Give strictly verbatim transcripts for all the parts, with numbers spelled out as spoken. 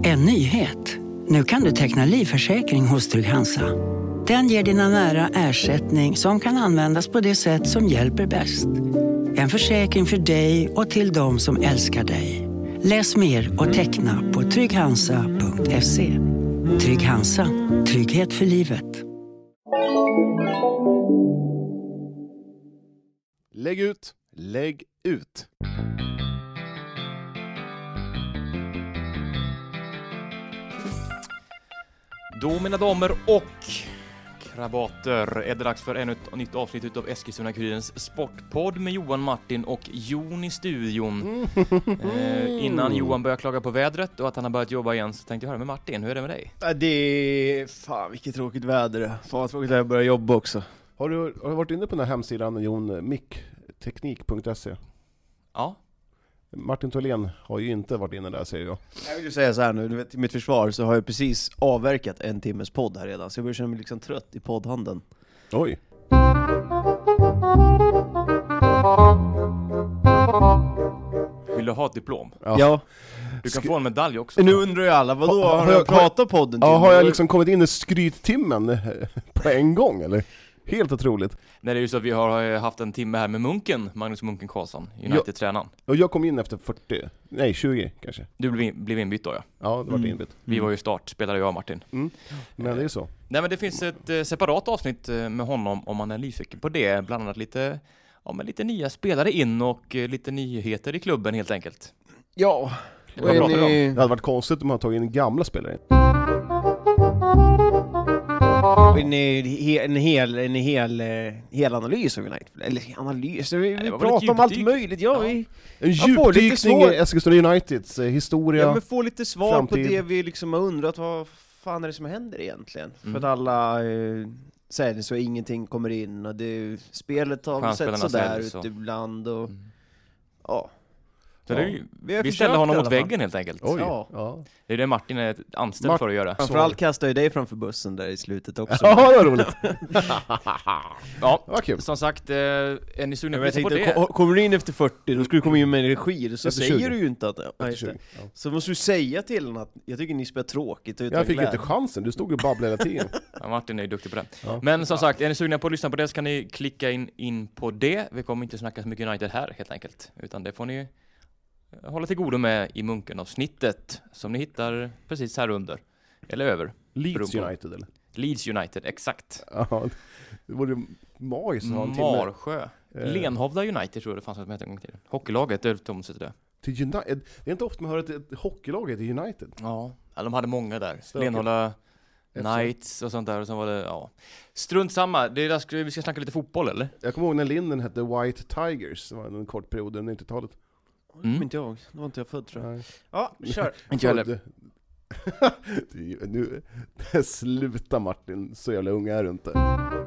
En nyhet. Nu kan du teckna livförsäkring hos Trygg-Hansa. Den ger dina nära ersättning som kan användas på det sätt som hjälper bäst. En försäkring för dig och till de som älskar dig. Läs mer och teckna på trygghansa punkt se. Trygg-Hansa. Trygghet för livet. Lägg ut, lägg ut. Då, mina damer och krabater, är det dags för ännu ett nytt avsnitt av Eskilstuna-Kurirens sportpodd med Johan, Martin och Jon i studion. eh, innan Johan börjar klaga på vädret och att han har börjat jobba igen, så tänkte jag höra med Martin, hur är det med dig? Ja, det är... Fan, vilket tråkigt väder. Fan, vad tråkigt att jag börjar jobba också. Har du, har du varit inne på den här hemsidan, Jon, mic teknik punkt se? Ja. Martin Tholén har ju inte varit inne där, säger jag. Jag vill ju säga så här nu, du vet, i mitt försvar så har jag precis avverkat en timmes podd här redan. Så jag börjar känna mig liksom trött i poddhandeln. Oj. Vill du ha ett diplom? Ja. Ja. Du kan få en medalj också. Nu undrar ju alla, vadå? Ha- Har har jag jag- pratat podden till? Ja, har jag liksom kommit in i skryttimmen på en gång, eller? Helt otroligt. Nej, det är ju så att vi har haft en timme här med Munken, Magnus Munken Karlsson, United-tränaren. Och jag kom in efter fyrtio, nej tjugo kanske. Du blev, in, blev inbytt då, ja. Ja, det var Mm. inbytt. Vi var ju start, spelade jag och Martin. Mm. Men det är så. Nej, men det finns ett eh, separat avsnitt eh, med honom om man är nyfiken på det. Bland annat lite, ja, men lite nya spelare in och eh, lite nyheter i klubben helt enkelt. Ja. Vad pratar du om? Det hade varit konstigt om man tagit in gamla spelare. En, he, en hel, en hel, eh, hel analys av United. Eller analys, vi, det vi var väl ett pratar om allt djupdyk. möjligt. Ja, Ja. vi En Jag får lite djupdykning svår- i Eskilstuna Uniteds eh, historia. ja, men få lite svar framtid. på det vi liksom har undrat. Vad fan är det som händer egentligen? Mm. För att alla eh, säger så ingenting kommer in och det, spelet har sett Stjärnspelarna sådär säljs ut och- ibland och Mm. ja. Så Ja. det är ju, Vi har vi försökt ställer honom i mot alla fall. väggen helt enkelt. Oj, Ja. ja. Det är det Martin är anställd Mart- för att göra. Framförallt kastar jag dig framför bussen där i slutet också. Ja, det var roligt. Ja, Vad kul. som sagt, eh, är ni sugna Men jag på tänkte, det? ko- kommer du in efter fyrtio, då ska du komma in med energi. Så Efter säger tjugo. du ju inte att... Ja, Efter just det. tjugo, ja. Så måste du säga till honom att jag tycker ni spelar tråkigt utan Jag fick glädje. inte chansen, du stod och babblade hela tiden. Ja, Martin är ju duktig på det. Ja. Men som sagt, är ni sugna på att lyssna på det så kan ni klicka in, in på det. Vi kommer inte snacka så mycket United här helt enkelt. Utan det får ni hålla till godo med i Munken-avsnittet som ni hittar precis här under. Eller över. Leeds Beroende på- United, eller? Leeds United, exakt. Ja, det var ju magiskt att ha en timme. Marsjö. Eh. Lenhovda United tror jag det fanns något som hette en gång till. Hockeylaget, det är de som sitter där. Till United. Det är inte ofta man hör att ett hockeylag heter United. Ja, ja, de hade många där. Stökigt. Lenhovda F C. Knights och sånt där. Och sen var det, ja. Strunt samma. Det är där, vi ska snacka lite fotboll, eller? Jag kommer ihåg när Linden hette White Tigers. Det var en kort period under nittiotalet. Mm. Mm. Inte jag, då var inte jag född tror jag. Nej. Ja, kör. Inte jag heller. Det är ju- nu, sluta Martin, så jävla unga är du inte.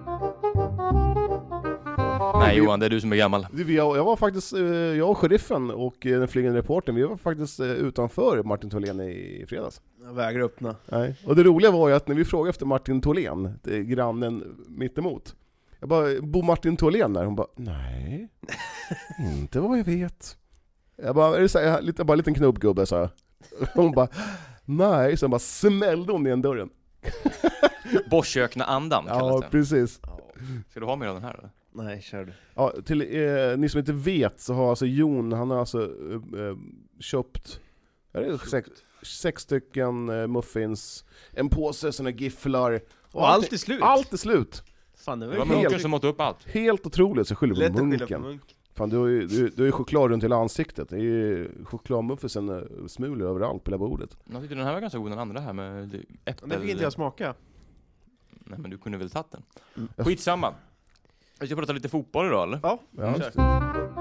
Nej Johan, det är du som är gammal. Du, Jag, jag var faktiskt, eh, jag och sheriffen och eh, den flygande reportern, vi var faktiskt eh, utanför Martin Tholén i fredags. Jag vägrar öppna. Nej. Och det roliga var ju att när vi frågade efter Martin Tholén, det är grannen mittemot, jag bara, bor Martin Tholén där? Hon bara, nej, inte vad jag vet. Jag bara, är det så här, lite, bara en liten knubbgubbe, så här. Hon bara, nej, så bara smällde hon igen dörren. Borskökna-andan kallas Ja, det. precis. Ska du ha mer av den här eller? Nej, kör du. Ja, till eh, ni som inte vet så har alltså Jon, han har alltså eh, eh, köpt, är det sex, sex stycken eh, muffins, en påse såna gifflar och, Och allt är slut. Allt är slut. Fan, det var Det var ju Munken helt som måtte upp allt. Helt otroligt, så skyller lätt på att skylla på munken. Munken. Fan, du har ju du, du har ju choklad runt hela ansiktet. Det är ju chokladmuffinsen eh, smulor överallt på hela bordet. Jag tyckte den här var ganska god, den andra här med Men äppel. det fick inte jag smaka. Nej men du kunde väl tagit den. Mm. Skitsamma. Vi ska prata lite fotboll idag eller? Ja, Ja, Kör. just det.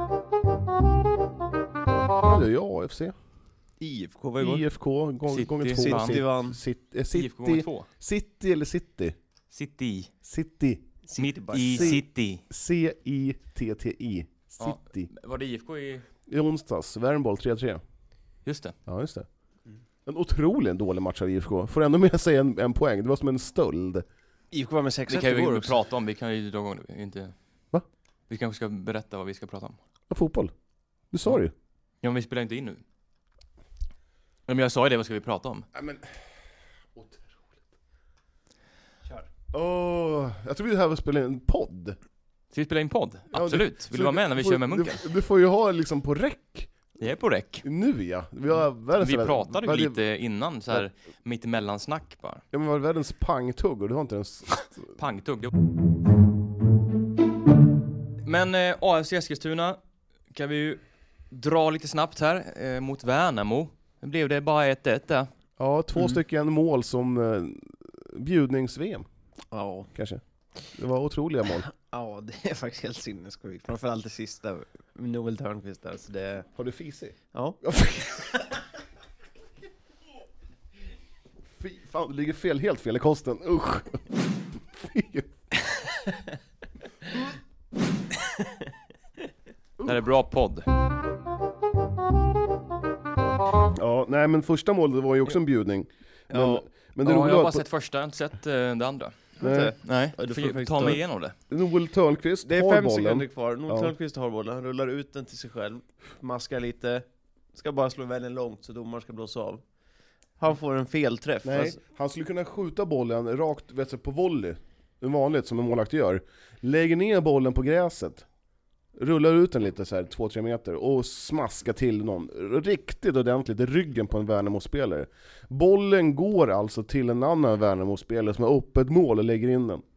Ja, det är ju A F C. I F K var igår. I F K, gång, City, gånger två. City City vann. City, eh, I F K gånger City, två. City eller City? City. City. Mitt bara i C- City. C I T T I. Ja. City. Var det I F K i... I onsdags, Värmboll tre tre. Just det. Ja, just det. Mm. En otroligt dålig match av I F K. Får ändå med sig en, en poäng. Det var som en stöld. I F K var med sex Det ett kan vi igår inte också. prata om, vi kan ju dra igång det. Inte... Va? Vi kanske ska berätta vad vi ska prata om. Ja, fotboll. Du sa det ju. Ja men vi spelar inte in nu. Men jag sa ju det, vad ska vi prata om? Ja, men... Åh, jag tror vi här vill spela en podd. Ska vi spela in podd? Ja, Absolut. du, Vill du vara med när vi får, kör med munken? Du, du får ju ha liksom på räck. Jag är på räck. Nu ja. Vi, har världens Vi jävla- pratade ju världens- lite innan, så här mitt emellan snack bara. Ja, men var världens pangtugg och du har inte ens... Pangtugg. Men eh, A F C Eskilstuna kan vi ju dra lite snabbt här eh, mot Värnamo. Nu blev det bara ett ett där. Ja, två Mm. stycken mål som eh, bjudnings-V M Ja. kanske. Det var otroliga mål. Ja, det är faktiskt helt sinnessjukt. Framförallt det sista, Noel Törnqvist där, så det... Har du fisig? Ja. Fy fan, du ligger fel, helt fel i kosten. Usch. Fy. Det här är bra podd. Ja, nej men första målet var ju också en bjudning. Men, Ja. men det Ja, jag roliga har var bara att sett första, jag har inte sett eh, det andra. nej, Nej, Ja, du du får får faktiskt ta ta- mig igenom det. Noel Törnqvist Det är har fem bollen. sekunder kvar. Noel Ja. Törnqvist har bollen, han rullar ut den till sig själv, maskar lite, ska bara slå väldigt långt så domaren ska blåsa av. Han får en felträff. Nej, Alltså, han skulle kunna skjuta bollen rakt vet du, på volley. Det vanligt som en målvakt gör. Lägger ner bollen på gräset. Rullar ut den lite så här två tre meter och smaskar till någon riktigt ordentligt i ryggen på en Värnamo-spelare. Bollen går alltså till en annan Värnamo-spelare som har öppet mål och lägger in den.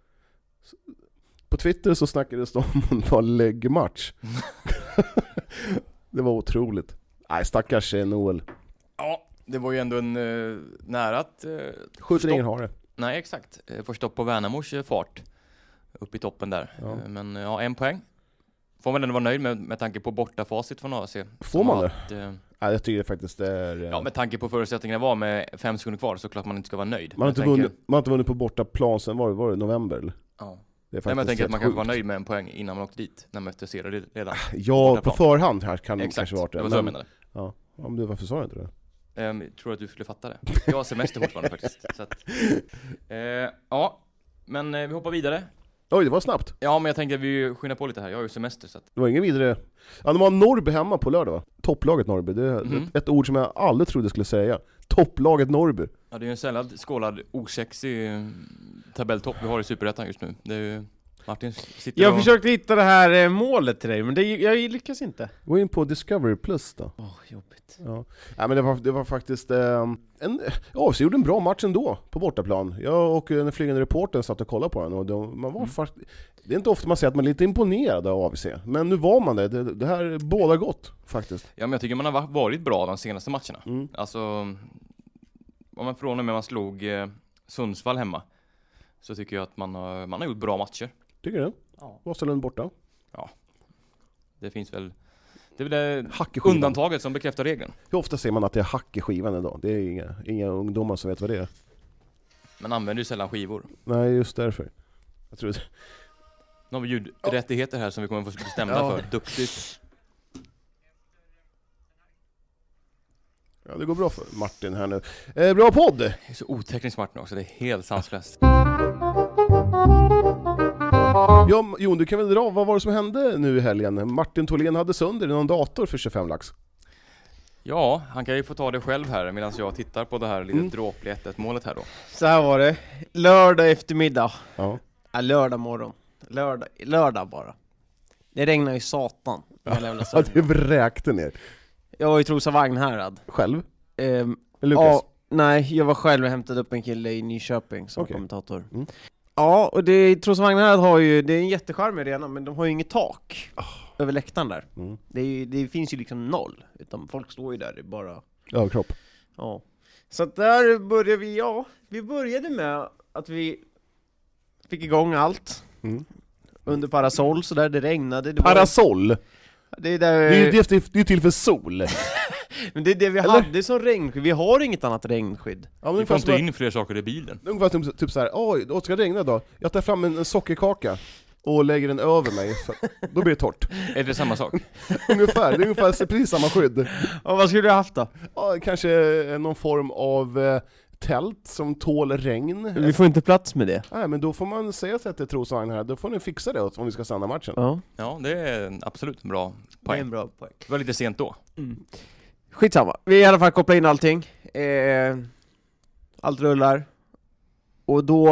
På Twitter så snackades det om en var läggmatch. Det var otroligt. Nej, stackars eh, Noel. Ja, det var ju ändå en eh, nära att... Eh, Skjuter ingen har det. nej, exakt. Eh, får stopp på Värnamos eh, fart. Upp i toppen där. Ja. Eh, men eh, ja, en poäng. Får man ändå vara nöjd med, med tanke på bortafacit från A C. Får man det? Att, eh, Nej, jag tycker faktiskt det är... eh, ja, med tanke på förutsättningarna var med fem sekunder kvar så klart man inte ska vara nöjd. man, har inte Jag tänker- vunnit, man har inte vunnit på bortaplan sen var det, var det november eller? Ja. Det är Nej, men jag faktiskt tänker att helt man kan vara sjukt. nöjd med en poäng innan man åkte dit. När man mötte Sera redan. Ja, på bortaplan. förhand här kan det Exakt, kanske vara det det. var så jag Men, menade. ja, ja, men du, varför sa du inte det? Um, tror att du skulle fatta det. Jag har semester fortfarande faktiskt. Så att, eh, ja, men eh, vi hoppar vidare. Oj, det var snabbt. Ja, men jag tänkte att vi skyndar på lite här. Jag har ju semester så att... Det var ingen vidare. Ja, de har Norrby hemma på lördag va? Topplaget Norrby. Det är Mhm. ett, ett ord som jag aldrig trodde jag skulle säga. Topplaget Norrby. Ja, det är ju en sällan skålad osexig eh, tabelltopp vi har i Superettan just nu. Det är ju... Martin sitter jag och... försökte hitta det här eh, målet till dig, men det, jag lyckas inte. Gå in på Discovery Plus då. Åh, oh, jobbigt. Ja. Ja, men det var, det var faktiskt eh, en, ja, så gjorde en bra match ändå på bortaplan. Jag och den flygande reportern satt och kollade på den och de, man var Mm. fakt- det är inte ofta man säger att man är lite imponerad av A V C, men nu var man det. Det, det här båda gott faktiskt. Ja, men jag tycker man har va- varit bra de senaste matcherna. Mm. Alltså, om man från och med man slog eh, Sundsvall hemma så tycker jag att man har, man har gjort bra matcher. Tycker du? Ja. Vasalund borta. Det finns väl... Det är väl det Hack i skivan. undantaget som bekräftar regeln. Hur ofta säger man att det är hack i skivan idag? Det är inga, inga ungdomar som vet vad det är. Man använder ju sällan skivor. Nej, just därför. Jag tror det. Nu har vi ljudrättigheter här som vi kommer få bli stämda Ja. för. Duktigt. Ja, det går bra för Martin här nu. Eh, bra podd! Det är så otekniskt Martin också, det är helt sanslöst. Ja, Jon, du kan väl dra, vad var det som hände nu i helgen? Martin Tholén hade sönder i någon dator för tjugofem lax. Ja, han kan ju få ta det själv här medan jag tittar på det här lite Mm. dråpliga ett ett målet här då. Så här var det. Lördag eftermiddag. Ja. Ja, lördag morgon. Lördag, lördag bara. Det regnar ju satan. Hela jävla Ja, söndag. det vräkte ner. Jag var i Trosa Vagnhärad. Själv? Ehm, Lukas? ja, nej, jag var själv och hämtade upp en kille i Nyköping som Okej. kommentator. Mm. Ja, och det, Trosa Vagnhärad har ju, det är en jättecharmig arena, men de har ju inget tak över läktaren där. Mm. Det, är ju, det finns ju liksom noll, utan folk står ju där, det är bara... Överkropp. Ja. Så att där började vi, ja, vi började med att vi fick igång allt Mm. under parasoll, så där det regnade. Det var- Parasoll! det är där, Det är ju det, det är ju till för sol. men det är det vi Eller? hade som regnskydd, vi har inget annat regnskydd. Ja, men Vi får ungefär, inte som, in fler saker i bilen. ungefär typ, typ såhär, oj, då ska det regna då. Jag tar fram en, en sockerkaka och lägger den över mig, för, då blir det torrt. Är det samma sak? Ungefär, det är ungefär precis samma skydd. Och vad skulle du ha haft då? Ja, kanske eh, någon form av eh, tält som tål regn. Vi får inte plats med det. Nej, men då får man säga sig att det är Trosvagn här, då får ni fixa det om vi ska stanna matchen. Ja, Ja, det är en absolut en bra det är poäng. en bra poäng. Det var lite sent då. Mm. Skitsamma. Vi har i alla fall kopplat in allting. Eh, allt rullar. Och då...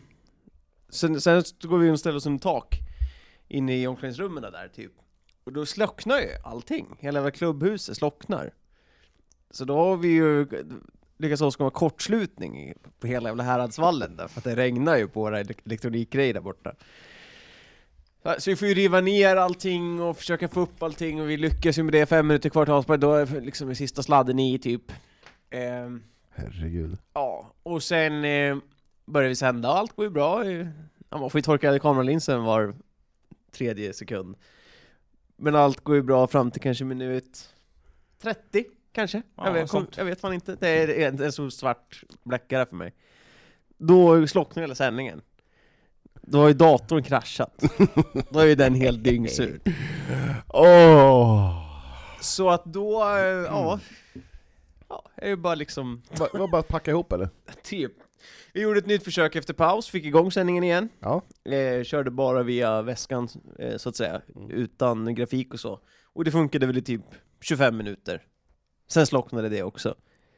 Sen, sen går vi in och ställer oss under tak inne i omklädningsrummen där typ. Och då slocknar ju allting. Hela klubbhuset slocknar. Så då har vi ju lyckats åstadkomma kortslutning på hela jävla Häradsvallen där. För att det regnar ju på våra elektronikgrejer där borta. Så vi får ju riva ner allting och försöka få upp allting. Och vi lyckas ju med det fem minuter kvar till avspark. Då är liksom den sista sladden i typ. Eh, Herregud. ja, och sen eh, börjar vi sända och allt går ju bra. Ja, man får ju torka kameralinsen var tredje sekund. Men allt går ju bra fram till kanske minut trettio kanske. Ja, jag, vet, kom, sånt. jag vet fan inte. Det är en, en så svart bläckare för mig. Då slocknar hela sändningen. Då har ju datorn kraschat. Då är ju den helt dyngsur. Åh! Oh. Så att då, äh, ja, ja, är det bara liksom... Va, var bara att packa ihop eller? Typ. Vi gjorde ett nytt försök efter paus, fick igång sändningen igen. Ja. Eh, körde bara via väskan, eh, så att säga, mm. utan grafik och så. Och det funkade väl i typ tjugofem minuter. Sen slocknade det också.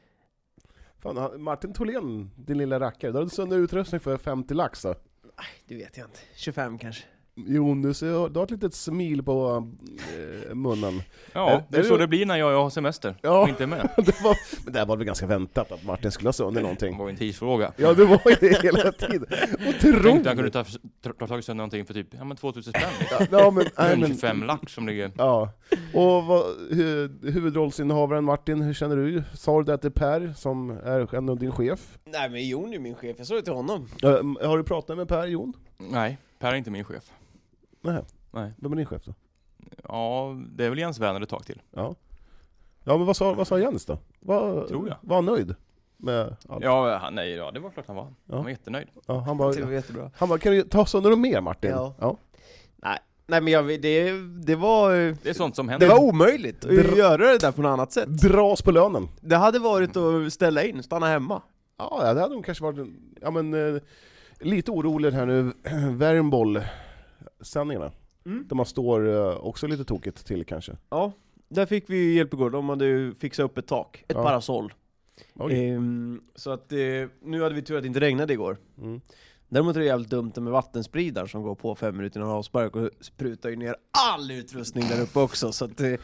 Fan, Martin Tholén, din lilla rackare, du hade sönder utrustning för femtio lax då? Nej, det vet jag inte. tjugofem kanske. Jon, du, ser, du har ett litet smil på äh, munnen. Ja, det är så det blir när jag har semester. Ja. Och inte med. det var, men det här var väl ganska väntat att Martin skulle ha sönder någonting. Det var en tidsfråga. Ja, det var ju det hela tiden. Otroligt. Tänkte jag kunde ta, ta, ta tag sönder någonting för typ ja, men tvåtusen spänn. Ja, ja, men, nej, men tjugofem lax som ligger. Ja. Och vad, hu, huvudrollsinnehavaren Martin, hur känner du? Sa du det till Per som är en av din chef? Nej, men Jon är min chef. Jag sa det till honom. Uh, har du pratat med Per, Jon? Nej, Per är inte min chef. Nej. Nej. Vem är din chef då? Ja, det är väl Jens Werner ett tag till. Ja. Ja, men vad sa, vad sa Jens då? Var, Tror jag. Var han nöjd med allt? Ja, han, nej, ja, det var klart han var. Ja. Han var jättenöjd. Ja, han bara, Det var jättebra. han bara, kan du ta sönder något mer, Martin? Ja. Ja. Nej. Nej, men jag, det, det var... Det är sånt som händer. Det var omöjligt att Dra- göra det där på något annat sätt. Dras på lönen. Det hade varit att ställa in, stanna hemma. Ja, det hade nog kanske varit ja, men, eh, lite oroligt här nu. Värmboll-sändningarna. Mm. Där man står eh, också lite tokigt till kanske. Ja, där fick vi hjälp igår. De hade ju fixat upp ett tak, ett Ja. parasoll. Oj. Ehm, så att eh, nu hade vi tur att det inte regnade igår. Mm. Däremot är det jävligt dumt med vattenspridaren som går på fem minuter innan avspark och sprutar ju ner all utrustning där uppe också. Så att, eh,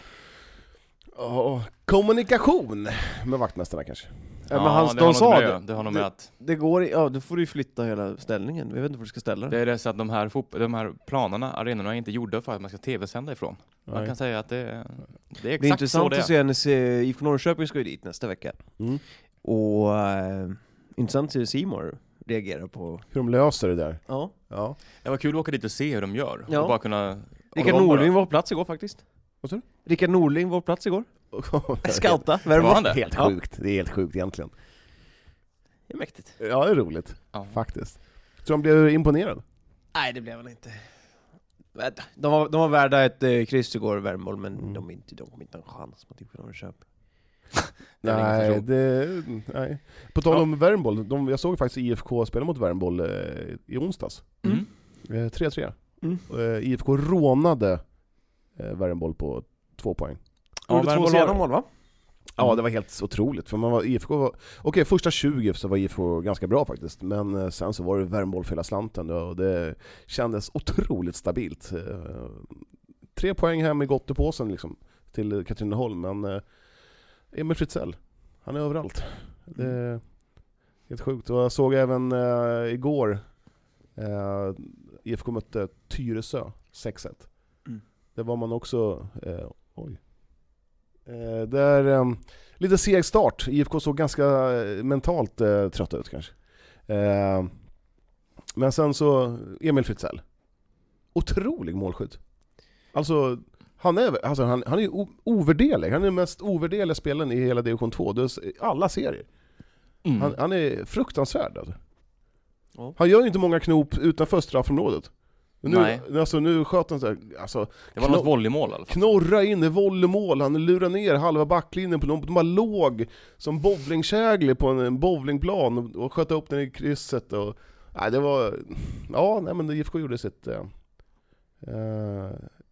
Ja, kommunikation med vaktmästarna kanske. ja, men han, det har de sa något det. med, det har nog med att Det går, i- ja, då får du ju flytta hela ställningen. Jag vet inte var du ska ställa det den. är det så att de här, fot- de här planerna, arenorna är inte gjorda för att man ska tv-sända ifrån. Man Nej. kan säga att det, det är Det är exakt så intressant det är. att se hennes eh, I F K Norrköping ska ju dit nästa vecka. Mm. Och eh, intressant att se hur C More reagerar på... Hur de löser det där. Ja. Ja. Det var kul att åka dit och se hur de gör. Ja. Och bara kunna... Rickard och de bara- Norling var på plats igår faktiskt. Vad sa du? Rickard Norling var på plats igår. Scouta, Var han Värmland. det? Helt Ja. sjukt. Det är helt sjukt egentligen. Det är mäktigt. Ja, det är roligt. Ja. Faktiskt. Så de blev imponerad. Nej, det blev väl inte. De var, de var värda ett eh, kryss igår, Värmboll, men Mm. de, inte, de kom inte en chans mot I F K Norrköping. Det är ingen Nej, som det, nej. På tal Ja. om Värmboll, de, jag såg faktiskt I F K spela mot Värmboll eh, i onsdags. Mm. Eh, tre tre. Mm. Eh, I F K rånade eh, Värmboll på två poäng. Ja, Gjorde två Värmboll sena har- mål, va? Ja, det var helt otroligt. För man var I F K var, okej, första tjugo så var I F K ganska bra faktiskt. Men eh, sen så var det Värmboll för hela slanten och det kändes otroligt stabilt. Eh, tre poäng hem i gottepåsen liksom, till Katrineholm. Men eh, Emil Fritzell, han är överallt. Det är helt sjukt. Och jag såg även eh, igår eh, I F K mötte Tyresö sex ett. Mm. Det var man också eh, oj. Eh, det är eh, lite seg start. I F K såg ganska eh, mentalt eh, trött ut kanske. Eh, men sen så Emil Fritzell. Otrolig målskytt. Alltså han är alltså han han är ju o- ovärderlig. Han är den mest ovärderliga spelaren i hela division två. Det är alla serier. Mm. Han, han är fruktansvärd alltså. Ja. Han gör ju inte många knop utanför straffområdet. Men nu, Nej. alltså, nu sköt han så här, alltså, Det var Kno- något volleymål alltså. knorra in i volleymål, han lurar ner halva backlinjen på dem, de bara låg som bowlingkägli på en, en bowlingplan och, och sköt upp den i krysset och, nej, det var, ja, nej men I F K gjorde sitt, eh, eh,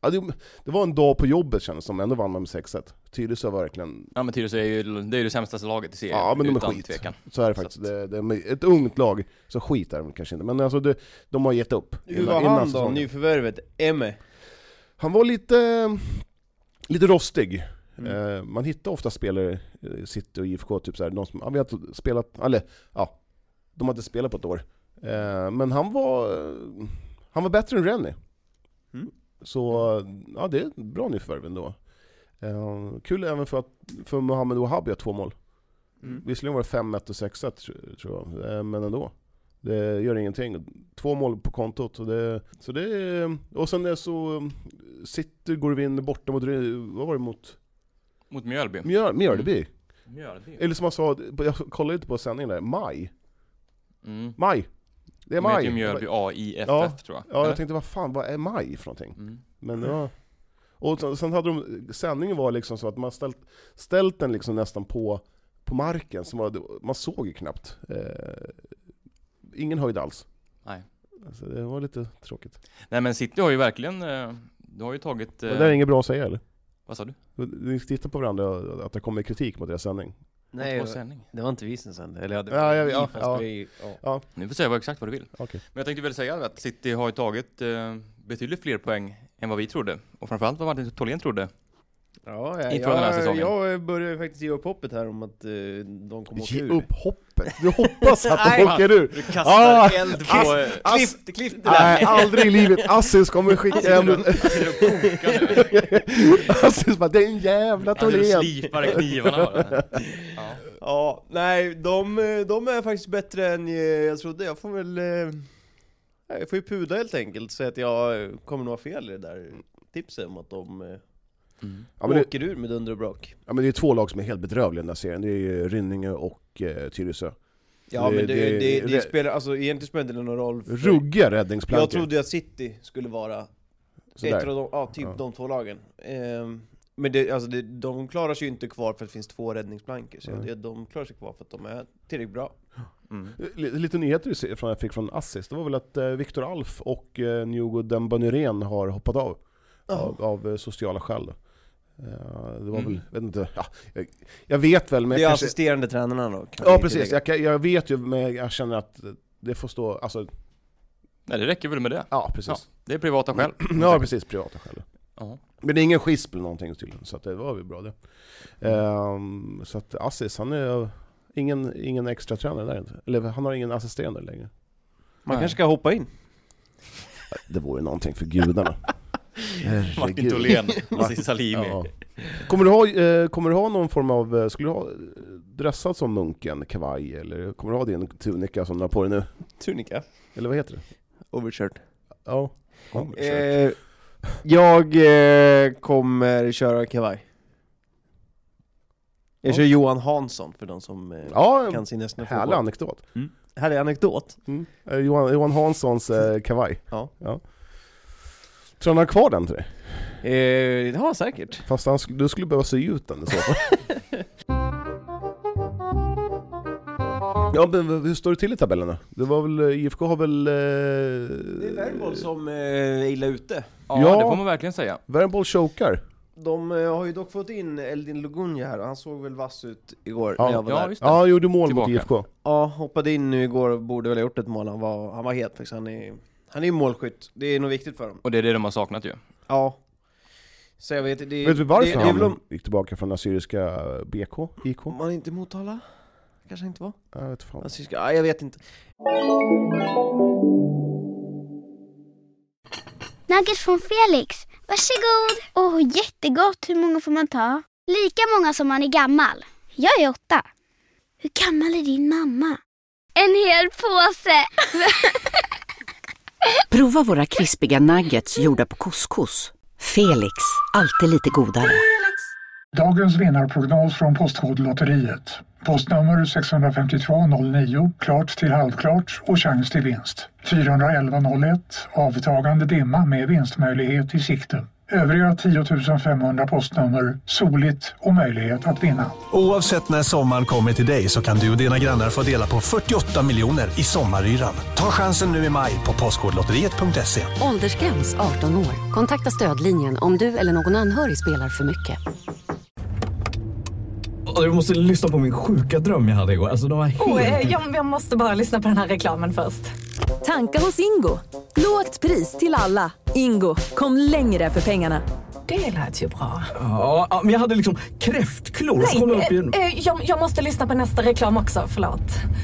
Ja, det, det var en dag på jobbet kändes som, ändå vann man med sex ett. Tyresö var verkligen... Ja, men Tyresö är ju det, är det sämsta laget i serien. Ja, men de är utan skit. Tvekan. Så är det faktiskt. Det, det är ett ungt lag, så skit är de kanske inte. Men alltså, det, de har gett upp. Hur var han då, nyförvärvet? Emme? Han var lite, lite rostig. Mm. Eh, man hittar ofta spelare, City och I F K, typ så här, de som ja, vi har spelat, eller ja, de hade spelat på ett år. Eh, men han var, han var bättre än Rennie. Mm. Så ja, det är ett bra nyförvärv ändå. Eh, kul även för att för Mohamed Wahhabi har två mål. Mm. Visserligen var det fem ett och sex ett tror jag, eh, men ändå. Det gör ingenting. Två mål på kontot. Och, det, så det, och sen är så City går vi in borta mot, vad var det mot? Mot Mjölby. Mjör, Mjölby. Mm. Mjölby. Eller som man sa, jag kollade lite på sändningen där, maj. Mm. Maj. Det är De maj. heter ju Mjölby A I F F, ja, tror jag. Ja, Eller? jag tänkte, vad fan, vad är maj för någonting? Mm. Men ja. Och sen, sen hade de, sändningen var liksom så att man ställt, ställt den liksom nästan på, på marken, som var, man såg ju knappt. Eh, ingen höjd alls. Nej. Alltså, det var lite tråkigt. Nej, men City har ju verkligen, eh, du har ju tagit... Eh, Men det är inget bra att säga, eller? Vad sa du? Ni tittar på varandra att det kommer kritik mot deras sändning. Nej, det det var var, sändning. det var inte vi som sände. Eller ja, det Ja, var ja, vi, ja, fast ja. vi, ja. Ja, Nu får säga vad exakt vad du vill. okej. Men jag tänkte väl säga att City har ju tagit eh, betydligt fler poäng än vad vi trodde. Och framförallt vad Martin Tholén trodde. Ja, ja, Inför den här jag, säsongen. jag börjar ju faktiskt ge upp hoppet här om att eh, de kommer åka Ge ur. upp hoppet. Du hoppas att de Nej. åker ur. Du kastar Ah, eld på... ass- eh, ass- klipp, klipp det där! Nej, aldrig i livet. Assis kommer skicka en... Assis bara, det är en jävla Han Tholén. slipar knivarna bara. Ja. Ja, nej, de, de är faktiskt bättre än jag trodde. Jag får väl... Eh, jag får ju puda helt enkelt, så att jag kommer nog ha fel i det där tipset om att de eh, Mm. Ja, men det, åker ur med dunder och brak. ja, men det är två lag som är helt bedrövliga i den här serien. Det är ju Rynninge och eh, Tyresö. Ja, Det- men det, det, det- det, det- spelar, alltså egentligen spelar det någon roll. för- Ruggiga räddningsplankor. Jag trodde att City skulle vara Sådär. ett av de, ja, typ Ja. de två lagen. Ehm, men det, alltså det, de klarar sig ju inte kvar för att det finns två räddningsplankor. Så Nej. det, de klarar sig kvar för att de är tillräckligt bra. Mm. L- Lite nyheter från jag fick från Assis. Det var väl att eh, Viktor Alf och eh, Njugo Dembanyrén har hoppat av. Av, av eh, sociala skäl. Eh, det var Mm. väl, vet inte, ja, jag, jag vet väl, men Det är jag kanske, assisterande tränarna då. kan ja vi precis, tillägga. jag, kan- jag vet ju, men jag känner att det får stå, alltså, Nej, det räcker väl med det. ja precis. Det är privata skäl. Ja precis, privata skäl. Ja. Men det är ingen schisp eller någonting tydligen, så att det var väl bra det. Ehm, så att Assis, han är ingen, ingen extra tränare där inte. Eller han har ingen assisterande längre. Man Nej. kanske ska hoppa in. Det vore någonting för gudarna. Martin Herregud. Tholén, Aziz Salimi. Ja. Kommer du ha, eh, kommer du ha någon form av, eh, skulle du ha eh, dressad som munken, kavaj, eller kommer du ha din tunika som du har på dig nu? Tunika. Eller vad heter det? Overshirt. Ja. Eh, jag eh, kommer köra kavaj. Jag Ja. kör Johan Hansson för de som eh, Ja, kan sin nästa härlig fotboll. anekdot. Här är anekdot. Mm. Eh, Johan, Johan Hanssons eh, kavaj. Ja. Ja. Tror han har kvar den till dig? Eh, det har han säkert. Fast han, sk- du skulle behöva sy ut den i så fall. Ja, men hur står det till i tabellerna? Det var väl, eh, I F K har väl... Eh, Det är Värmboll som eh, är illa ute. Ja, Ja. det får man verkligen säga. Värmboll chokar. De eh, har ju dock fått in Eldin Lugunja här. Han såg väl vass ut igår Ja. när jag var Ja, där. just det. Ja, han gjorde mål Tillbaka. mot I F K. Ja, hoppade in nu igår och borde väl ha gjort ett mål. Han var, han var het faktiskt. Han är, han är ju målskytt. Det är nog viktigt för dem. Och det är det de har saknat ju. Ja. Så jag vet, det, Vet du varför det, det är väl han om, gick tillbaka från Assyriska B K? I K? om man inte Motala? Kanske inte var. Jag vet fan. Alltså, ja, jag vet inte. Nuggets från Felix. Varsågod. Åh, oh, jättegott. Hur många får man ta? Lika många som man är gammal. Jag är åtta. Hur gammal är din mamma? En hel påse. Prova våra krispiga nuggets gjorda på couscous. Felix, alltid lite godare. Dagens vinnarprognos från Postkodlotteriet. Postnummer sex fem två noll nio, klart till halvklart och chans till vinst. fyra ett ett noll ett, avtagande dimma med vinstmöjlighet i sikte. Övriga tio tusen femhundra postnummer soligt och möjlighet att vinna. Oavsett när sommaren kommer till dig så kan du och dina grannar få dela på fyrtioåtta miljoner i sommaryran. Ta chansen nu i maj på postkodlotteriet punkt se. Åldersgräns arton år. Kontakta stödlinjen om du eller någon anhörig spelar för mycket. Du måste lyssna på min sjuka dröm jag hade igår. Alltså, de var helt... oh, jag, jag måste bara lyssna på den här reklamen först. Tanka hos Ingo. Lågt pris till alla. Ingo, kom längre för pengarna. Det lät ju bra. Ja, men jag hade liksom kräftklor. Nej, kom upp i en... äh, jag, jag måste lyssna på nästa reklam också, förlåt.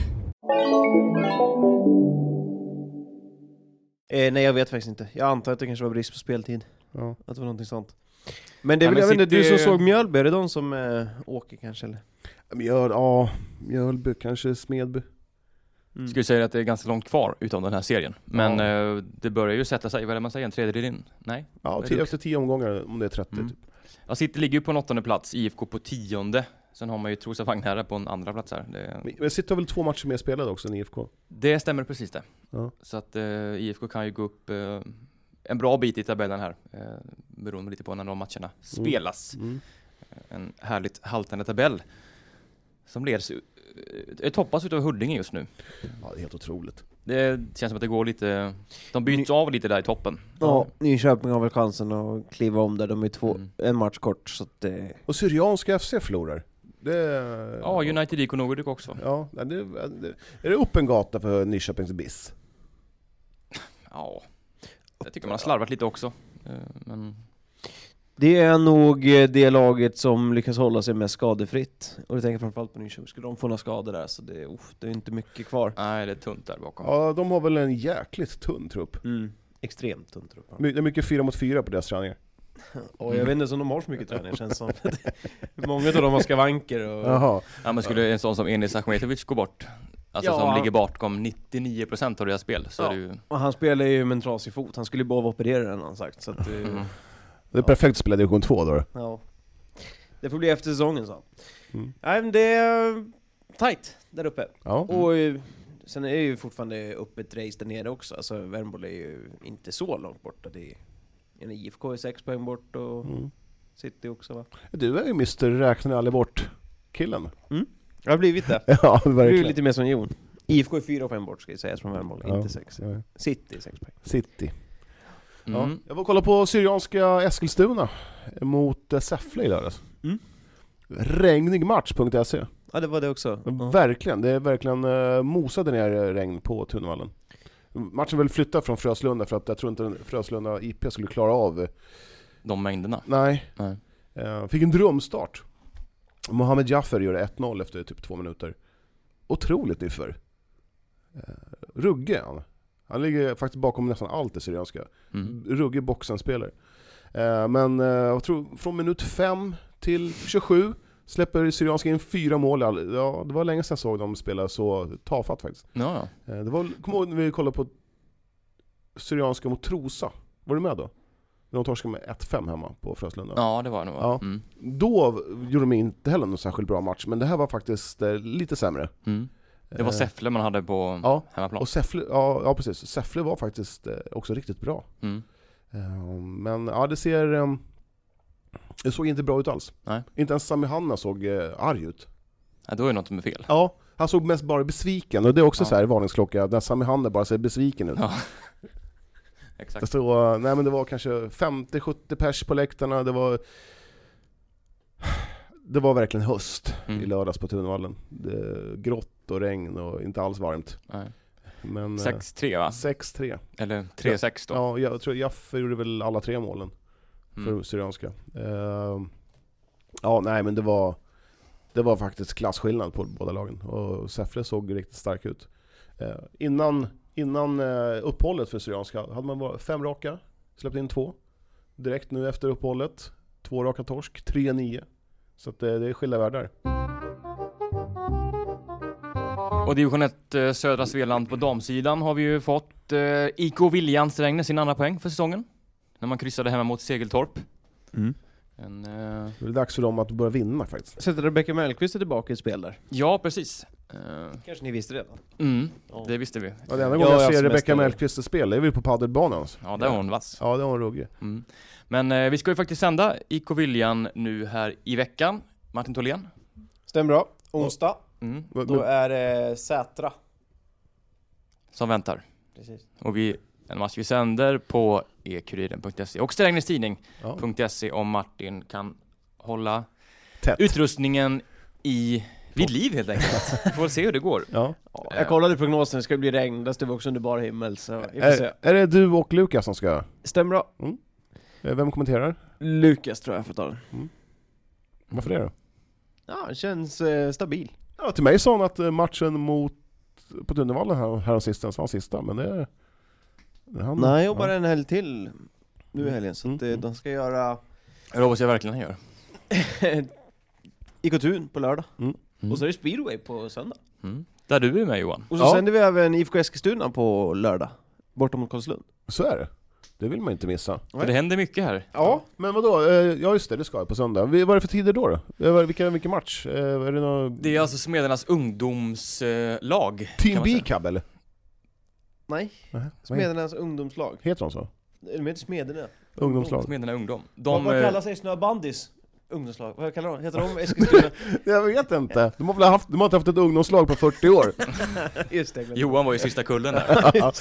Eh, nej, jag vet faktiskt inte. Jag antar att det kanske var brist på speltid. Ja. Att det var någonting sånt. Men det är ja, väl, jag vet inte, du som City... såg Mjölby, är det de som eh, åker kanske? Eller? Mjöl, ja, Mjölby, kanske Smedby. Mm. Skulle säga att det är ganska långt kvar utav den här serien. Men ja. eh, det börjar ju sätta sig, vad är det man säger, en tredjedel in? Nej? Ja, tio, efter tio omgångar om det är trettio mm. typ. Ja, City ligger ju på en åttonde plats, I F K på tionde. Sen har man ju Trosa Vagnhärad på en andra plats här. Det... Men City har väl två matcher mer spelade också än I F K? Det stämmer precis det. Ja. Så att eh, I F K kan ju gå upp eh, en bra bit i tabellen här. Eh, beroende lite på när de matcherna spelas. Mm. Mm. En härligt haltande tabell. Som leds ett hoppas utav Huddinge just nu. Ja, det är helt otroligt. Det känns som att det går lite... De byts Ny... av lite där i toppen. Ja, Nyköping har väl chansen att kliva om där. De är två, mm. en match kort. Så att det... Och Syrianska F C förlorar. Det... Ja, United gick och Nordic också. Ja, det, det, är det upp en gata för Nyköpings Biss? Ja, jag tycker man har slarvat lite också. Men... Det är nog det laget som lyckas hålla sig mest skadefritt. Och jag tänker framförallt på Nyköping. Skulle de få några skador där så det, uff, det är inte mycket kvar. Nej, det är tunt där bakom. Ja, de har väl en jäkligt tunn trupp. Mm. Extremt tunn trupp. My, det är mycket fyra mot fyra på deras träningar. Och jag vet inte om de har så mycket träning, känns som. Många av dem har skavanker. Och... Jaha. Ja, men skulle en sån som Enis Ahmetovic gå bort? Alltså ja, som han... ligger bakom nittionio procent av deras spel. Så ja. är det ju... Och han spelar ju med en trasig fot. Han skulle ju bara vara opererad, han har sagt. Så att det... Mm. Det är perfekt att spela division två då. Ja. Det får bli efter säsongen så. Mm. Nej, men det är tajt där uppe. Ja. Och sen är det ju fortfarande öppet race där nere också. Alltså Värmboll är ju inte så långt borta. Det är en I F K är sex poäng bort och mm. City också, va? Du är ju mister räknar aldrig bort killen. Mm. Jag har blivit det. Ja, verkligen. Du är lite mer som Jon. I F K är fyra poäng bort, ska jag säga, från Värmboll, ja. inte sex. Ja. City är sex poäng. City. Mm. Ja. Jag var kolla på Syrianska Eskilstuna mot Säffle i lördags. Mm. Regnigmatch punkt se. Ja, det var det också. Ja. Verkligen, det är verkligen uh, mosade ner regn på Tunnvallen. Matchen väl flyttade från Fröslunda för att jag tror inte Fröslunda I P skulle klara av de mängderna. Nej. Nej. Uh, fick en drömstart. Mohamed Jaffer gör ett noll efter typ två minuter. Otroligt nyför. Uh, Rugge han. Han ligger faktiskt bakom nästan allt det syrianska. Mm. Rugge boxen spelar. Uh, men uh, jag tror från minut fem till tjugosju släpper syrianska in fyra mål. Ja, det var länge sedan jag såg dem spela så tafatt faktiskt. Ja, ja. Uh, det var, kom ihåg när vi kollade på syrianska mot Trosa. Var du med då? De torskade med ett fem hemma på Fröslunda. Ja, det var det nog. Ja. Mm. Då gjorde de inte heller någon särskilt bra match. Men det här var faktiskt uh, lite sämre. Mm. Det var Säffle man hade på ja, hemmaplan. Och Säffle, ja, ja precis. Säffle var faktiskt eh, också riktigt bra. Mm. Uh, men ja, det ser um, det såg inte bra ut alls. Nej. Inte ens Sami Hanna såg uh, arg ut. Ja, då är något med fel. Ja, han såg mest bara besviken. Och det är också ja. så här varningsklocka. När Sami Hanna bara ser besviken ut. Ja. Exakt. Så, nej, men det var kanske femtio sjuttio pers på läktarna. Det var Det var verkligen höst mm. i lördags på Tunnvallen. Det, grått och regn och inte alls varmt. Nej. Men, sex tre va? sex tre. Eller tre sex då? Ja, jag tror Jaffe gjorde väl alla tre målen för mm. syrianska. Uh, ja, nej men det var det var faktiskt klassskillnad på båda lagen. Och Säffle såg riktigt stark ut. Uh, innan innan uh, uppehållet för syrianska hade man fem raka, släppt in två. Direkt nu efter uppehållet, två raka torsk, tre nio. Så att det, det är skilda världar. Och division ett eh, södra Svealand på damsidan har vi ju fått eh, I K Viljansträngning sin andra poäng för säsongen. När man kryssade hemma mot Segeltorp. Mm. En, eh... Det är dags för dem att börja vinna faktiskt. Så att Rebecka Mellqvist är tillbaka i spel där. Ja, precis. Uh, Kanske ni visste det? Mm, ja. det visste vi. Ja, det enda gången jag, jag ser Rebecca Mellqvist spela är vi på padelbanan. Ja, där var hon vass. Ja, det var hon ruggig. Mm. Men eh, vi ska ju faktiskt sända I K Viljan nu här i veckan. Martin Tholén. Stämmer bra. Onsdag. Mm. Då är det Sätra som väntar. Precis. Och vi, en match vi sänder på e kuriren punkt se och strängnästidning punkt se om Martin kan hålla tätt utrustningen i vid liv helt enkelt. Vi får se hur det går. Ja. Ja, jag kollade prognosen, det ska bli regn, där står vi också under bar himmel, så vi får är, se. Är det du och Lukas som ska? Stämmer bra. Mm. Vem kommenterar? Lukas tror jag får ta den. Mm. Varför det då? Ja, det känns eh, stabil. Ja, till mig sa han att matchen mot på Dundervallen här, här sista, var sista, men det, det han, Nej, jag jobbar ja. en helg till nu i helgen, så att, mm. de ska göra jag hoppas jag verkligen gör I K-tun på lördag. Mm. Mm. Och så är det Speedway på söndag. Mm. Där du är med, Johan. Och så ja. sänder vi även I F K Eskilstuna på lördag bortom mot Karlslund. Så är det. Det vill man inte missa. För det händer mycket här. Ja, men vadå? Ja just det, det ska jag på söndag. Vad är det för tider då? då? Vilka, vilka match? Är det, någon... det är alltså Smedernas ungdomslag. Team B-Cab eller? Nej, uh-huh. Smedernas ungdomslag. Heter de så? De heter Smederna. Ungdomslag. Smederna ungdom. De, vad kallar sig Snöbandis? Ungdomslag. Vad kallar de? Heter de Eskilstuna? Jag vet inte. De har väl haft, de har inte haft ett ungdomslag på fyrtio år. Just det. Johan var ju sista kullen där.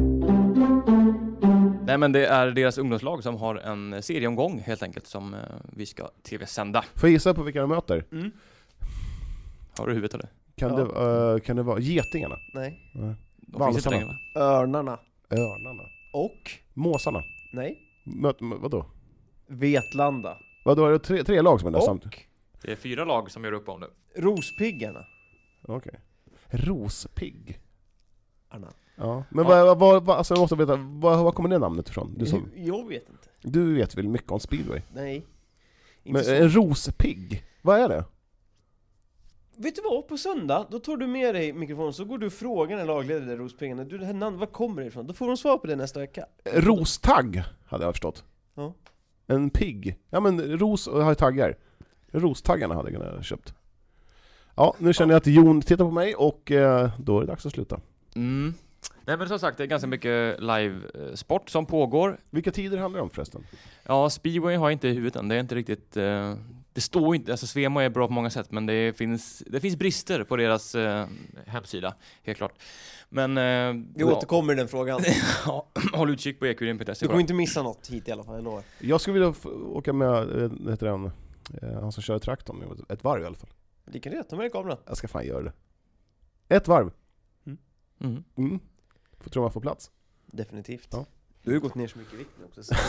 Nej, men det är deras ungdomslag som har en serieomgång helt enkelt som uh, vi ska tv-sända. Får jag gissa på vilka de möter? Mm. Har du huvudet eller? Kan, ja. det, uh, kan det vara Getingarna? Nej. Nej. Valsarna? Längre, Örnarna. Örnarna. Och? Måsarna? Nej. Möt, vadå? Vetlanda. Vadå, är det tre, tre lag som är nästan? Och? Det är fyra lag som gör upp om det. Rospiggarna. Okej. Okay. Rospigg. Arna. Ja, men ja. Vad, vad, vad, alltså jag måste veta, vad, vad kommer det namnet ifrån? Du som, jag vet inte. Du vet väl mycket om speedway? Nej. Inte men så. En rospigg, vad är det? Vet du vad, på söndag, då tar du med dig mikrofonen så går du och frågar en lagledare där rospiggarna. Du, det här namn, vad kommer det ifrån? Då får de svar på det nästa vecka. Rostagg, hade jag förstått. Ja. En pigg. Ja men ros har taggar. Rostaggarna hade jag kunnat köpt. Ja, nu känner jag att Jon tittar på mig och eh, då är det dags att sluta. Mm. Nej, men som sagt, det är ganska mycket live-sport som pågår. Vilka tider handlar det om förresten? Ja, Speedway har jag inte i huvudet än. Det är inte riktigt... Uh, det står inte... Alltså Svemo är bra på många sätt, men det finns, det finns brister på deras uh, hemsida, helt klart. Men... Uh, Vi återkommer i den frågan. Ja, håll utkik på e kuriren punkt se. Du kommer inte missa något hit i alla fall, jag Jag skulle vilja f- åka med, äh, heter han, äh, han som kör traktorn, ett varv i alla fall. Lika rätt, ta med dig kameran. Jag ska fan göra det. Ett varv. Mm. Mm. Mm. Får tror man får plats. Definitivt. Ja. Du har ju gått ner så mycket i vikt nu också. Så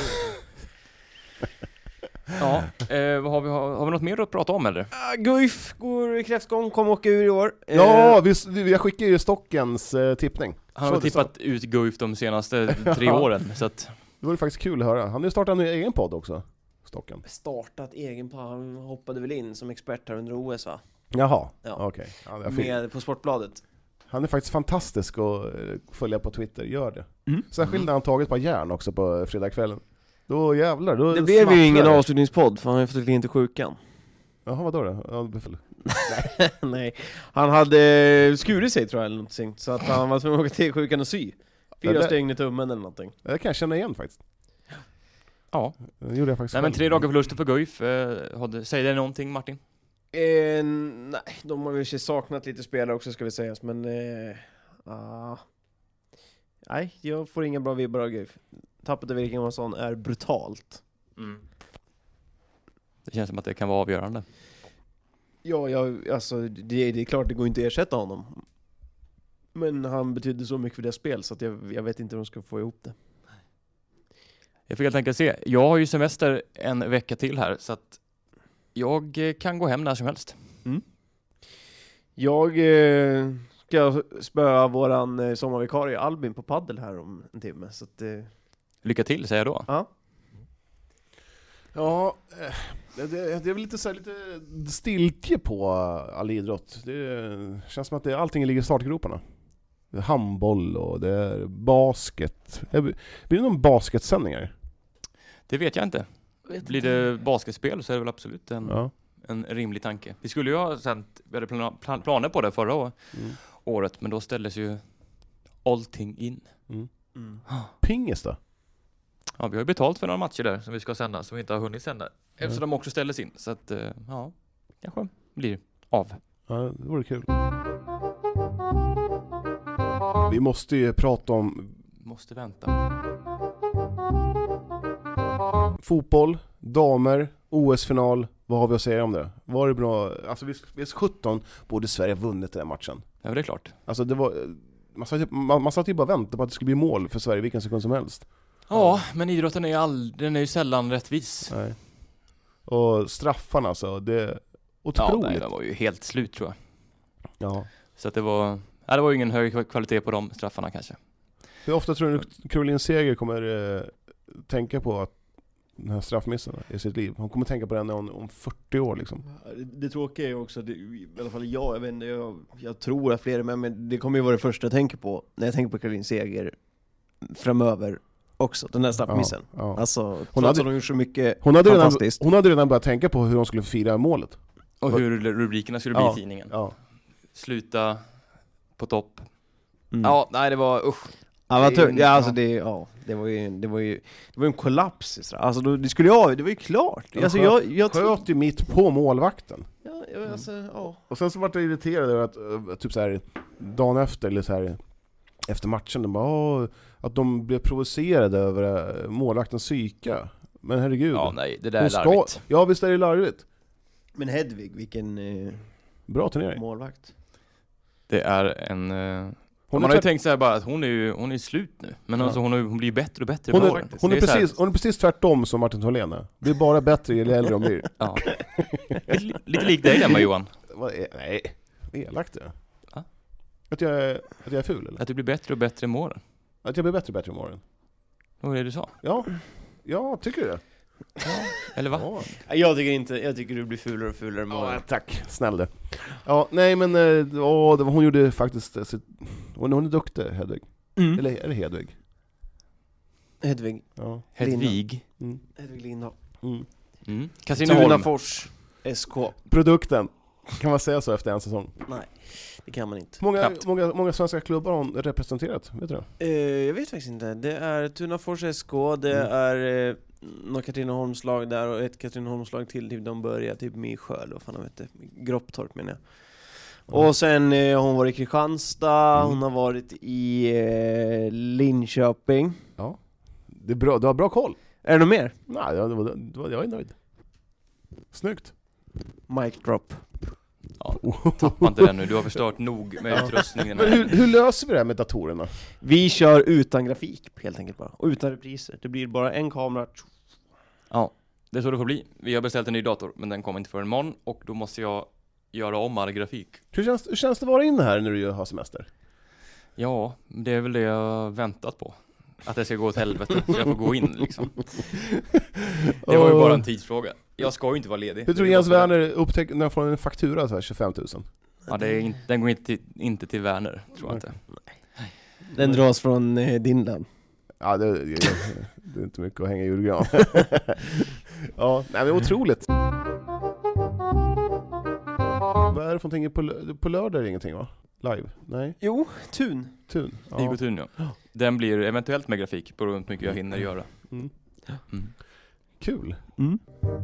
ja, eh, har, vi, har, har vi något mer att prata om eller? Uh, Guif går i kräftgång, kommer åka ur i år. Ja, uh, vi, jag skickar ju Stockens uh, tippning. Han har så tippat ut Guif de senaste tre åren. Så att... Det var faktiskt kul att höra. Han har ju startat en egen podd också, Stocken. Startat egen podd, han hoppade väl in som expert här under O S va? Jaha, ja. okej. Okay. Ja, med på Sportbladet. Han är faktiskt fantastisk att följa på Twitter, gör det. Mm. Särskilt när han tagit på järn också på fredagskvällen. Då jävlar, då det blev ju ingen avslutningspodd för han har fått inte sjukan. Jaha, vadå då? Ja, Nej. Nej, han hade skurit sig tror jag eller någonting, så att han var tvungen att åka till sjukan och sy. Fyra det... stygn i tummen eller någonting. Det kan jag känna igen faktiskt. Ja. Det gjorde jag faktiskt. Nej, men tre dagar förluster för Guif. Eh, säger det någonting, Martin? Eh, nej, de har väl saknat lite spelare också ska vi säga, men eh, ah, nej, jag får inga bra vibbar av Guif. Tappet av Erik Johansson är brutalt. Mm. Det känns som att det kan vara avgörande. Ja, jag, alltså det, det är klart det går inte att ersätta honom. Men han betyder så mycket för det spel så att jag, jag vet inte hur de ska få ihop det. Jag får helt enkelt se. Jag har ju semester en vecka till här så att jag kan gå hem när som helst. Mm. Jag eh, ska spöa våran eh, sommarvikarie Albin på paddel här om en timme. Så att, eh... lycka till, säger jag då. Ja, ja det, det är väl lite, så här, lite stiltje på all idrott. Det känns som att det, allting ligger i startgroparna. Det är handboll och det är basket. Blir det någon basketsändningar? Det vet jag inte. Vet Blir det basketspel så är det väl absolut en, ja. en rimlig tanke. Vi skulle ju ha sänt, vi hade plan, plan, planer på det förra år, mm. året, men då ställdes ju allting in. Mm. Mm. Pingis då? Ja, vi har ju betalt för några matcher där som vi ska sända, som vi inte har hunnit sända. Eftersom mm. de också ställdes in. Så att, ja, kanske blir av. Ja, det vore kul. Vi måste ju prata om... Måste vänta. Fotboll, damer, O S-final. Vad har vi att säga om det? Var det bra? Alltså vi är sjutton borde Sverige ha vunnit den matchen. Ja, det är klart. Alltså det var... Man satt, man, man satt ju bara och väntade på att det skulle bli mål för Sverige vilken sekund som helst. Ja, men idrotten är ju, all, den är ju sällan rättvis. Nej. Och straffarna alltså, det är otroligt. Ja, nej, det var ju helt slut tror jag. Ja. Så att det var, nej, det var ju ingen hög kvalitet på de straffarna kanske. Hur ofta tror du Caroline Seger kommer eh, tänka på att den här straffmissen i sitt liv? Hon kommer tänka på den om, om fyrtio år liksom. Det, det tråkiga är ju också, det, i alla fall jag, jag vet inte, jag, jag tror att fler är med, men det kommer ju vara det första jag tänker på när jag tänker på Caroline Seger framöver också, den där straffmissen. Ja, ja. Alltså, hon hade, hon gjort så mycket hon hade fantastiskt. Redan, hon hade redan börjat tänka på hur hon skulle fira målet. Och hur rubrikerna skulle bli ja, i tidningen. Ja. Sluta på topp. Mm. Ja, nej det var usch. Ja, vad tur, ja, alltså det, ja, det var ju det var ju det var en kollaps. Alltså då, det skulle jag, det var ju klart. Ja, alltså jag jag sköt ju mitt på målvakten. Ja, jag, alltså, ja. Och sen så var jag irriterad över att typ så här dagen efter eller så här efter matchen de bara, att de blev provocerade över målvaktens psyka. Men herregud. Ja, nej, det där är ska, larvigt. Ja, visst är det larvigt. Men Hedvig, vilken eh, bra turnering. Målvakt. Det är en eh, hon man är har ju tänkt så här bara att hon är ju hon är slut nu. Men ja. alltså hon, är, hon blir bättre och bättre. Hon är, hon, hon, är är precis, hon är precis tvärtom som Martin Tholén. Det är bara bättre ju äldre hon blir. Ja. lite, lite lik dig där, Johan. Nej, elakt det. Ja. Att jag, är, att jag är ful eller? Att du blir bättre och bättre med åren. Att jag blir bättre och bättre med åren. Vad var det du sa? Ja, ja tycker du det? Ja. Eller va? Ja. Jag tycker inte, jag tycker du blir fulare och fulare med åren. Ja, tack, snäll det. Ja, nej men åh, det var, hon gjorde faktiskt sitt, hon, hon är duktig, Hedvig. Mm. Eller är det Hedvig? Hedvig. Ja. Hedvig. Mm. Hedvig Lindahl. Mm. Mm. Katrineholm. Tunafors S K. Produkten. Kan man säga så efter en säsong? Nej, det kan man inte. Många, många, många svenska klubbar har hon representerat, vet du det? Uh, jag vet faktiskt inte. Det är Tunafors S K, det mm. är eh, något Katrineholmslag där och ett Katrineholmslag till, typ de börjar typ Misjö eller vad fan vet det, Gropptorp menar jag. Mm. Och sen eh, har hon varit i Kristianstad, mm. hon har varit i eh, Linköping. Ja. Det är bra, du har bra koll. Är det något mer? Nej, det var, det var, jag är nöjd. Snyggt. Mic drop. Ja, tappa inte den nu, du har förstört nog med ja. utrustningen. Men hur, hur löser vi det här med datorerna? Vi kör utan grafik helt enkelt bara, och utan repriser. Det blir bara en kamera. Ja, det är så det får bli. Vi har beställt en ny dator, men den kommer inte förrän imorgon. Och då måste jag göra om all grafik. Hur känns, hur känns det att vara inne här när du har semester? Ja, det är väl det jag har väntat på. Att det ska gå åt helvete, så jag får gå in liksom. Det var ju bara en tidsfråga. Jag ska ju inte vara ledig. Hur tror du Jens Werner upptäcker när han får en faktura så här tjugofem tusen? Ja, det är in, den går inte till, inte till Werner, tror jag inte. Nej. Den dras från eh, din land. Ja, det, det, det är inte mycket att hänga i julgran. Ja, nej, men otroligt. Vad är det för någonting på, på lördag är det ingenting va? Live? Nej. Jo, Tun. Tun. Ja. Igo Tun, ja. Den blir eventuellt med grafik på hur mycket jag hinner göra. Mm. Mm. Kul. Mm.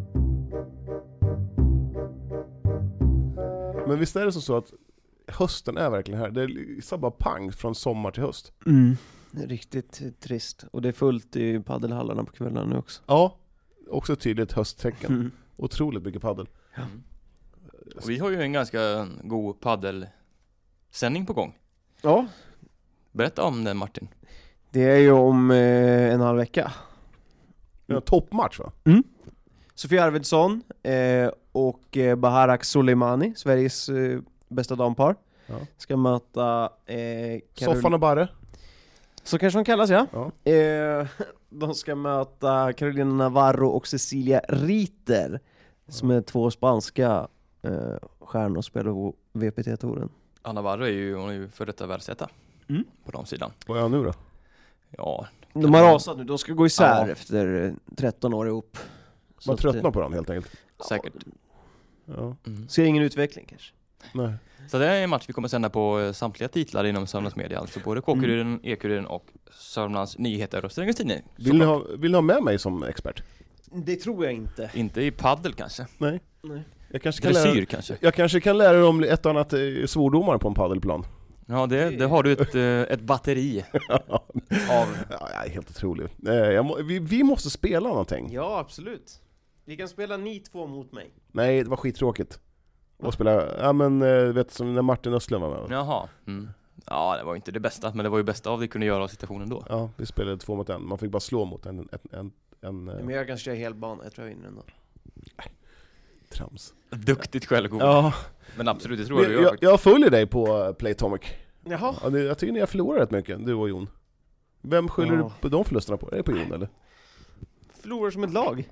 Men visst är det så, så att hösten är verkligen här. Det är så bara pang från sommar till höst. Mm. Det är riktigt trist. Och det är fullt i paddelhallarna på kvällarna nu också. Ja, också ett tydligt hösttecken. Mm. Otroligt mycket paddel. Ja. Och vi har ju en ganska god paddelsändning på gång. Ja. Berätta om det, Martin. Det är ju om eh, en halv vecka. Ja, toppmatch va? Mm. Sofia Arvidsson eh, och eh, Baharak Soleimani, Sveriges eh, bästa dampar, ja. ska möta eh, Karol... Soffan och Barre. Så kanske de kallas, ja. ja. Eh, de ska möta Carolina Navarro och Cecilia Riter, ja. som är två spanska eh, stjärnor och spelar på V P T-touren. Anna Navarro är ju, hon är ju för detta världsetta mm. på de sidan. Vad är han nu då? Ja. De har rasat nu, de ska gå isär ja. efter tretton år ihop. Man tröttnar på dem helt enkelt. Säkert. Ja. Mm. Ser ingen utveckling kanske. Nej. Så det är en match vi kommer sända på samtliga titlar inom Sörmlands Media. Alltså både K-Kuriren, mm. E-Kuriren och Sörmlands Nyheter och Strängnäs Tidning. Vill ni, ha, vill ni ha med mig som expert? Det tror jag inte. Inte i paddel kanske. Nej. Nej. Jag kanske kan Dressyr lära, kanske. Jag kanske kan lära er om ett annat svordomar på en paddelplan. Ja, det, det har du ett, ett batteri av. Ja, jag är helt otrolig. Jag må, vi, vi måste spela någonting. Ja, absolut. Vi kan spela ni två mot mig. Nej, det var skittråkigt. Och spela, ja men vet som när Martin Östlund var med. Jaha. Mm. Ja, det var inte det bästa, men det var ju bästa av det kunde göra av situationen då. Ja, vi spelade två mot en. Man fick bara slå mot en... en, en, en ja, men jag kanske köra helbana, jag tror jag vinner ändå. Trams. Duktigt självgod. Ja. Men absolut, det tror jag, jag, jag, jag följer dig på Playtomic. Jaha. Ja, det, jag tycker ni har förlorat rätt mycket, du och Jon. Vem skyller ja. du på de förlusterna på? Är det på Jon eller? Förlorar som ett lag.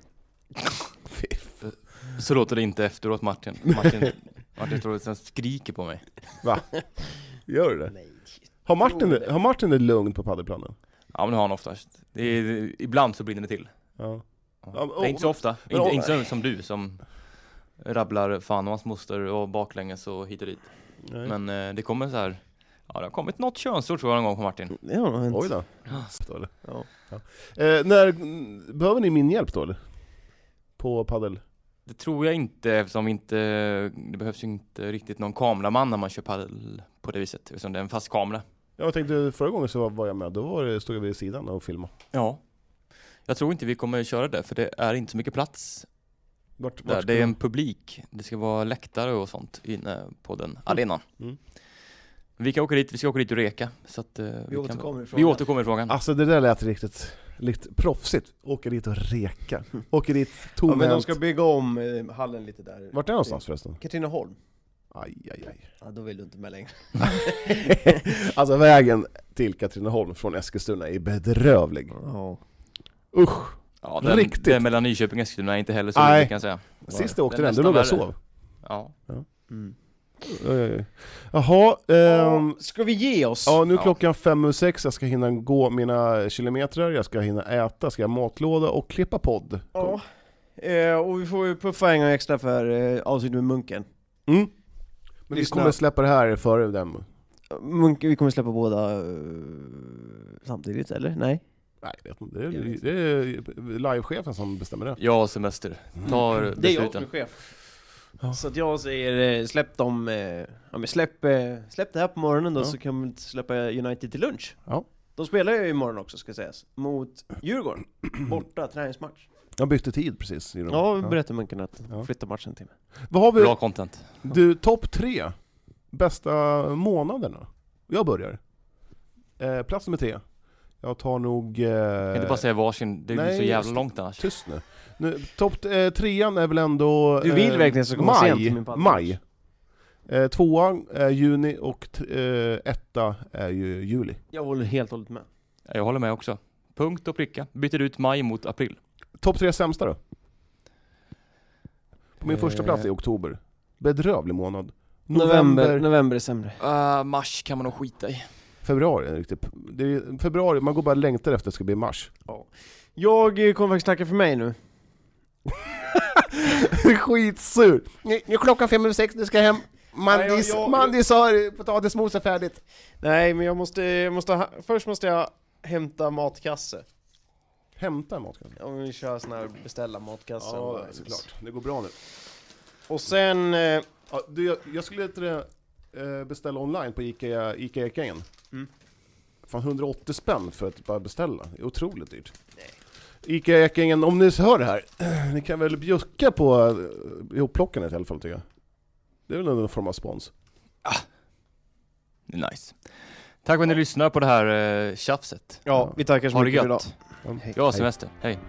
Så låter det inte efteråt, Martin. Martin, Martin tror att han skriker på mig. Va? Gör du det? Nej. Har Martin, det. har Martin det lugnt på paddelplanen? Ja, men det har han oftast. Det är, ibland så brinner det till. Ja. Ja. Det är inte så ofta. Men, inte, inte som du som rabblar fan och hans moster och baklänges och hit och dit. Nej. Men eh, det kommer så här. Ja, det har kommit något könsord tror jag en gång på Martin. Ja, oj då. Ja. Ja. Ja. Eh, när, behöver ni min hjälp då eller? På paddel? Det tror jag inte, eftersom inte, det behövs ju inte riktigt någon kameraman när man kör paddel på det viset. Eftersom det är en fast kamera. Jag tänkte förra gången så var jag med, då var det, stod jag vid sidan och filmade. Ja. Jag tror inte vi kommer köra det, för det är inte så mycket plats. Vart, där. vart Det är en publik. Det ska vara läktare och sånt inne på den mm. arenan. Mm. Vi kan åka dit, vi ska åka dit och reka. Så att, uh, vi, vi, återkommer kan, vi återkommer i frågan. Alltså det där lät riktigt lite proffsigt. Åka dit och reka. Åka dit tomhänt. Ja, men de ska bygga om eh, hallen lite där. Vart är det någonstans förresten? Katrineholm. Aj, aj, aj. Ja, då vill du inte med längre. Alltså vägen till Katrineholm från Eskilstuna är bedrövlig. Ja. Usch. Ja, den, riktigt. Den mellan Nyköping och Eskilstuna är inte heller så mycket kan jag säga. Sist jag åkte den, den då låg jag sov. Ja. Ja. Mm. Jaha, ähm, ska vi ge oss? Ja, nu är klockan fem och sex. Jag ska hinna gå mina kilometrar. Jag ska hinna äta, ska jag matlåda och klippa podd. Ja, eh, och vi får ju puffa en gång extra för eh, avsnitt med Munken. Mm. Men vi kommer släppa det här före den. Munken, vi kommer släppa båda uh, samtidigt, eller? Nej? Nej, det är, det är, det är livechefen som bestämmer det. Ja, semester. Tar mm. Det är jag som är chef. Ja. Så att jag säger, släpp dem, ja, men släpp, släpp det här på morgonen då, ja. Så kan vi släppa United till lunch. Ja. De spelar ju imorgon också, ska sägas, mot Djurgården. Borta träningsmatch. Jag bytte tid precis. I ja, vi berättade Munken att ja. flytta matchen till mig. Vad har vi? Bra content. Du, topp tre bästa månaderna. Jag börjar. Eh, plats nummer tre. Jag tar nog... Eh, jag kan inte bara säga varsin, det är nej, så jävla långt annars. Tyst nu. nu topp eh, trean är väl ändå... Du vill eh, verkligen så komma maj, sent till min padel. Maj. Eh, tvåan är juni och eh, etta är ju juli. Jag håller helt och hållet med. Jag håller med också. Punkt och pricka. Byter ut maj mot april. Topp tre sämsta då? På min eh. första plats är oktober. Bedrövlig månad. November, november, november är sämre. Uh, mars kan man nog skita i. Februari är riktigt. Det är februari, man går bara längtar efter att det ska bli mars. Ja. Jag kommer faktiskt tacka för mig nu. Skitsur. Nu, nu är klockan fem och sex, du ska hem. Mandis, jag, jag, Mandis har potatismos är färdigt. Nej, men jag måste, jag måste ha, först måste jag hämta matkasse. Hämta matkasse? Om vi kör sån här beställa matkasse. Ja, såklart. Det går bra nu. Och sen... Eh, ja, du, jag, jag skulle inte beställa online på Ica, Ica Ekängen. Mm. Fan, hundraåttio spänn för att bara beställa. Det är otroligt dyrt. Nej. Ica Ekängen, om ni hör det här, ni kan väl bjucka på ihopplockandet i alla fall, tycker jag. Det är väl någon form av spons. Ah, det är nice. Tack för att ni lyssnar på det här uh, tjafset. Ja, vi tackar så mycket för idag. Jag har semester. Hej.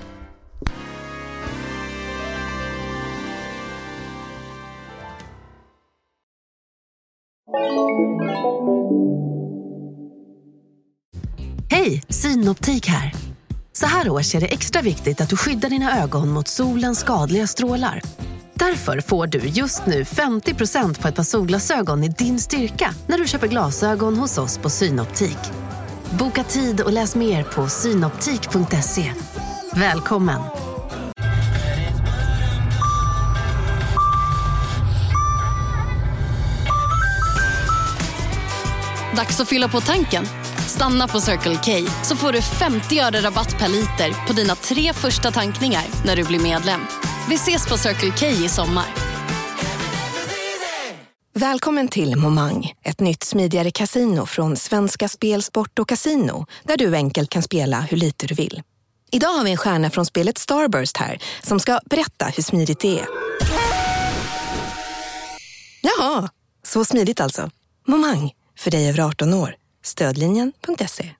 Hej, Synoptik här. Så här års är det extra viktigt att du skyddar dina ögon mot solens skadliga strålar. Därför får du just nu femtio procent på ett par solglasögon i din styrka när du köper glasögon hos oss på Synoptik. Boka tid och läs mer på synoptik punkt se. Välkommen! Dags att fylla på tanken. Stanna på Circle K så får du femtio öre rabatt per liter på dina tre första tankningar när du blir medlem. Vi ses på Circle K i sommar. Välkommen till Momang, ett nytt smidigare kasino från Svenska Spel, Sport och Casino, där du enkelt kan spela hur lite du vill. Idag har vi en stjärna från spelet Starburst här som ska berätta hur smidigt det är. Jaha, så smidigt alltså. Momang, för dig över arton år. Stödlinjen punkt se.